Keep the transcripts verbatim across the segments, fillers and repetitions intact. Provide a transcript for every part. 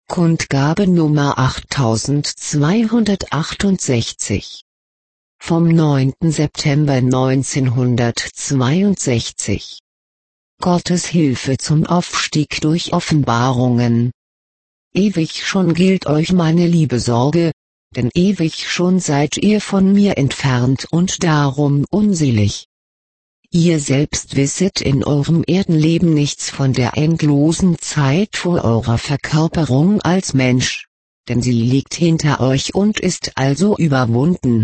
Kundgabe Nummer achttausendzweihundertachtundsechzig vom neunten September neunzehnhundertzweiundsechzig. Gottes Hilfe zum Aufstieg durch Offenbarungen. Ewig schon gilt euch meine liebe Sorge, denn ewig schon seid ihr von mir entfernt und darum unselig. Ihr selbst wisset in eurem Erdenleben nichts von der endlosen Zeit vor eurer Verkörperung als Mensch, denn sie liegt hinter euch und ist also überwunden.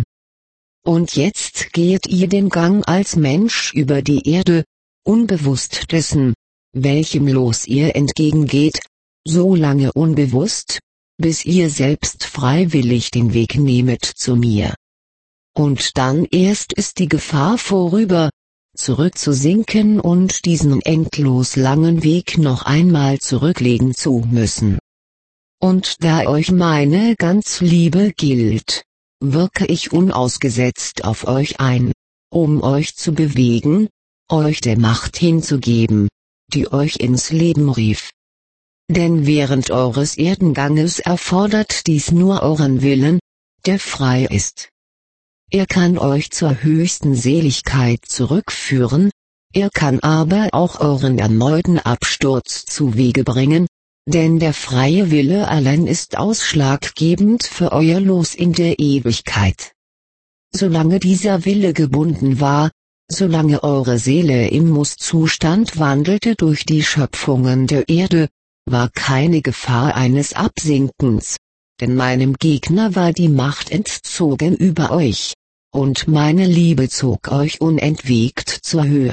Und jetzt geht ihr den Gang als Mensch über die Erde, unbewusst dessen, welchem Los ihr entgegengeht, so lange unbewusst, bis ihr selbst freiwillig den Weg nehmet zu mir. Und dann erst ist die Gefahr vorüber, zurückzusinken und diesen endlos langen Weg noch einmal zurücklegen zu müssen. Und da euch meine ganz Liebe gilt, wirke ich unausgesetzt auf euch ein, um euch zu bewegen, euch der Macht hinzugeben, die euch ins Leben rief. Denn während eures Erdenganges erfordert dies nur euren Willen, der frei ist. Er kann euch zur höchsten Seligkeit zurückführen, er kann aber auch euren erneuten Absturz zu Wege bringen, denn der freie Wille allein ist ausschlaggebend für euer Los in der Ewigkeit. Solange dieser Wille gebunden war, solange eure Seele im Musszustand wandelte durch die Schöpfungen der Erde, war keine Gefahr eines Absinkens, denn meinem Gegner war die Macht entzogen über euch, und meine Liebe zog euch unentwegt zur Höhe.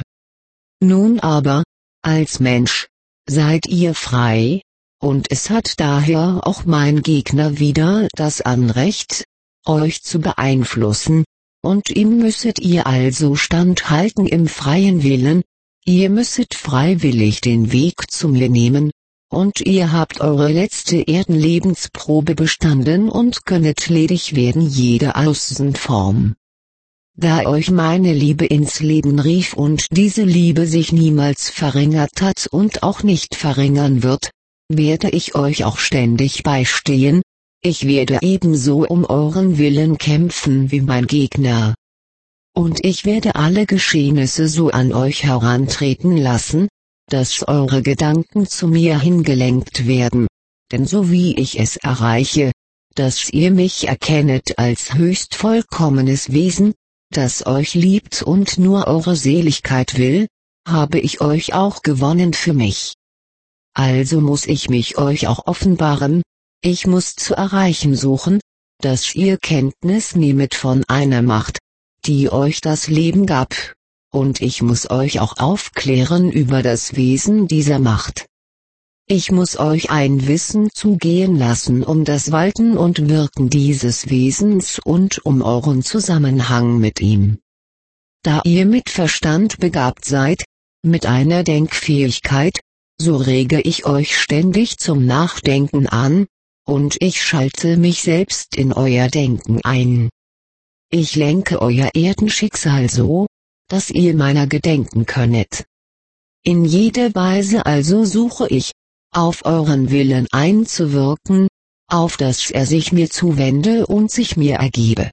Nun aber, als Mensch, seid ihr frei, und es hat daher auch mein Gegner wieder das Anrecht, euch zu beeinflussen, und ihm müsset ihr also standhalten im freien Willen, ihr müsset freiwillig den Weg zu mir nehmen, und ihr habt eure letzte Erdenlebensprobe bestanden und könnet ledig werden jeder Außenform. Da euch meine Liebe ins Leben rief und diese Liebe sich niemals verringert hat und auch nicht verringern wird, werde ich euch auch ständig beistehen, ich werde ebenso um euren Willen kämpfen wie mein Gegner. Und ich werde alle Geschehnisse so an euch herantreten lassen, dass eure Gedanken zu mir hingelenkt werden, denn so wie ich es erreiche, dass ihr mich erkennet als höchst vollkommenes Wesen, das euch liebt und nur eure Seligkeit will, habe ich euch auch gewonnen für mich. Also muss ich mich euch auch offenbaren, ich muss zu erreichen suchen, dass ihr Kenntnis nehmet von einer Macht, die euch das Leben gab. Und ich muss euch auch aufklären über das Wesen dieser Macht. Ich muss euch ein Wissen zugehen lassen um das Walten und Wirken dieses Wesens und um euren Zusammenhang mit ihm. Da ihr mit Verstand begabt seid, mit einer Denkfähigkeit, so rege ich euch ständig zum Nachdenken an, und ich schalte mich selbst in euer Denken ein. Ich lenke euer Erdenschicksal so, dass ihr meiner gedenken könnet. In jeder Weise also suche ich, auf euren Willen einzuwirken, auf dass er sich mir zuwende und sich mir ergebe.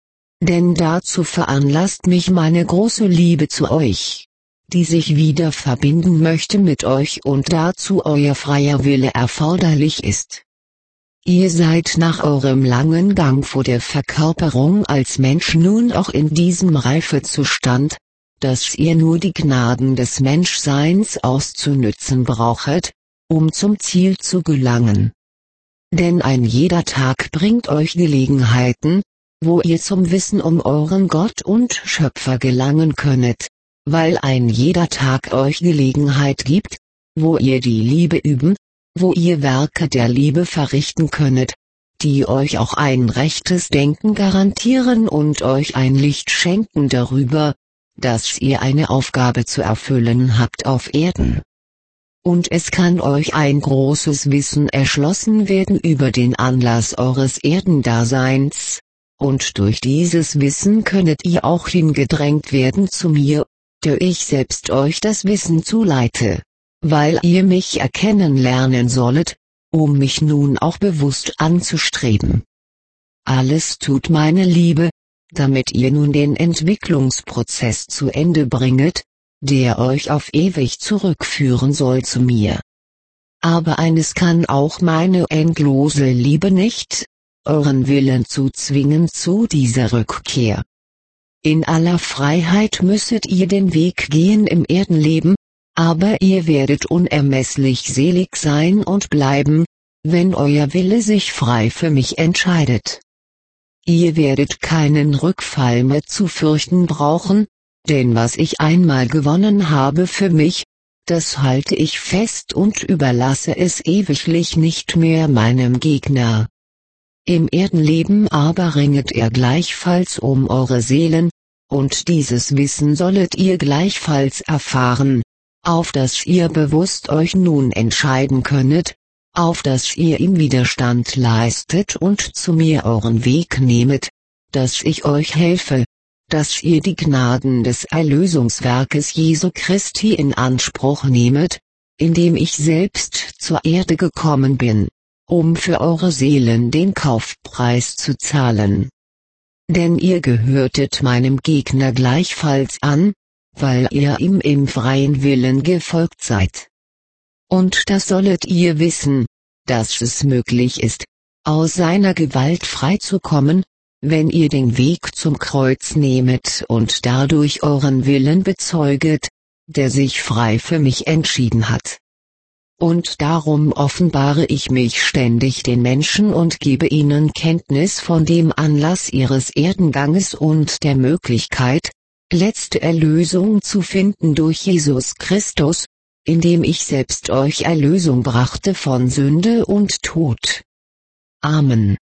Denn dazu veranlasst mich meine große Liebe zu euch, die sich wieder verbinden möchte mit euch und dazu euer freier Wille erforderlich ist. Ihr seid nach eurem langen Gang vor der Verkörperung als Mensch nun auch in diesem Reifezustand, dass ihr nur die Gnaden des Menschseins auszunützen brauchet, um zum Ziel zu gelangen. Denn ein jeder Tag bringt euch Gelegenheiten, wo ihr zum Wissen um euren Gott und Schöpfer gelangen könnet, weil ein jeder Tag euch Gelegenheit gibt, wo ihr die Liebe üben, wo ihr Werke der Liebe verrichten könnet, die euch auch ein rechtes Denken garantieren und euch ein Licht schenken darüber, dass ihr eine Aufgabe zu erfüllen habt auf Erden. Und es kann euch ein großes Wissen erschlossen werden über den Anlass eures Erdendaseins, und durch dieses Wissen könnet ihr auch hingedrängt werden zu mir, der ich selbst euch das Wissen zuleite, weil ihr mich erkennen lernen sollet, um mich nun auch bewusst anzustreben. Alles tut meine Liebe, damit ihr nun den Entwicklungsprozess zu Ende bringet, der euch auf ewig zurückführen soll zu mir. Aber eines kann auch meine endlose Liebe nicht, euren Willen zu zwingen zu dieser Rückkehr. In aller Freiheit müsset ihr den Weg gehen im Erdenleben, aber ihr werdet unermesslich selig sein und bleiben, wenn euer Wille sich frei für mich entscheidet. Ihr werdet keinen Rückfall mehr zu fürchten brauchen, denn was ich einmal gewonnen habe für mich, das halte ich fest und überlasse es ewiglich nicht mehr meinem Gegner. Im Erdenleben aber ringet er gleichfalls um eure Seelen, und dieses Wissen sollet ihr gleichfalls erfahren, auf das ihr bewusst euch nun entscheiden könnet, auf das ihr ihm Widerstand leistet und zu mir euren Weg nehmet, dass ich euch helfe, dass ihr die Gnaden des Erlösungswerkes Jesu Christi in Anspruch nehmet, indem ich selbst zur Erde gekommen bin, um für eure Seelen den Kaufpreis zu zahlen. Denn ihr gehörtet meinem Gegner gleichfalls an, weil ihr ihm im freien Willen gefolgt seid. Und das sollet ihr wissen, dass es möglich ist, aus seiner Gewalt freizukommen, wenn ihr den Weg zum Kreuz nehmet und dadurch euren Willen bezeuget, der sich frei für mich entschieden hat. Und darum offenbare ich mich ständig den Menschen und gebe ihnen Kenntnis von dem Anlass ihres Erdenganges und der Möglichkeit, letzte Erlösung zu finden durch Jesus Christus, indem ich selbst euch Erlösung brachte von Sünde und Tod. Amen.